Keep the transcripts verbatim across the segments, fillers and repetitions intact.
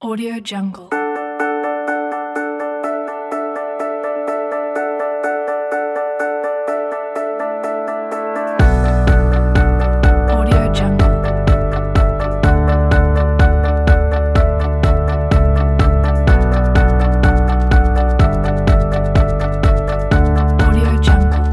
Audio Jungle. Audio Jungle. Audio Jungle.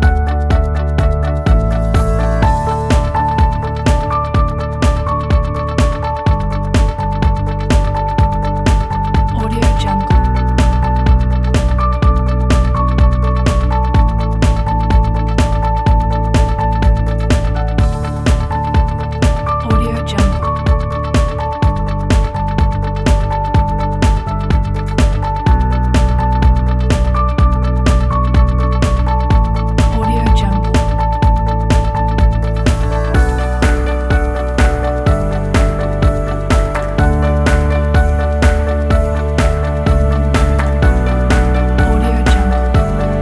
Audio Jungle. Audio Jungle. Audio Jungle. Audio Jungle.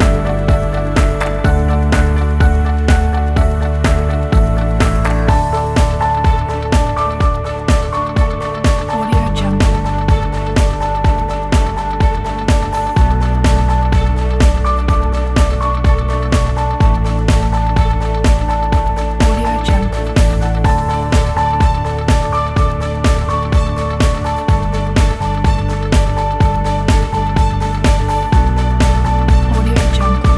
Audio Jungle. Audio Jungle. Audio Jungle.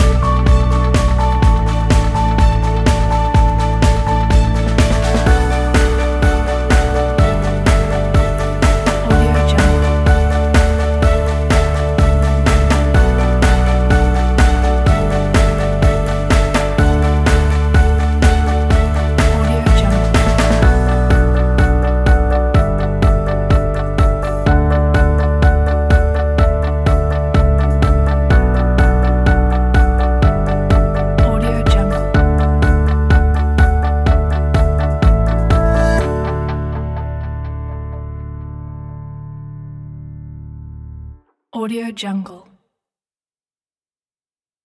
Audio Jungle. Audio Jungle. Audio Jungle. Audio Jungle.